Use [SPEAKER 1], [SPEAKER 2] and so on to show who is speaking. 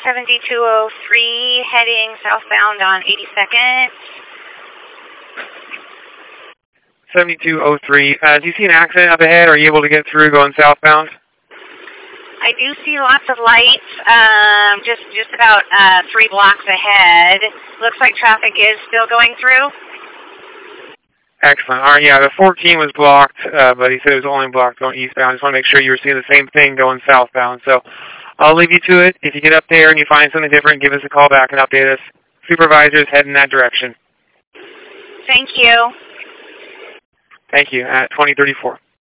[SPEAKER 1] 7203 heading southbound on 82nd.
[SPEAKER 2] 7203. Do you see an accident up ahead? Are you able to get through going southbound?
[SPEAKER 1] I do see lots of lights, just about 3 blocks ahead. Looks like traffic is still going through.
[SPEAKER 2] Excellent. All right, yeah, the 14 was blocked, but he said it was only blocked going eastbound. I just want to make sure you were seeing the same thing going southbound. So I'll leave you to it. If you get up there and you find something different, give us a call back and update us. Supervisors head in that direction.
[SPEAKER 1] Thank you.
[SPEAKER 2] Thank you. At 2034.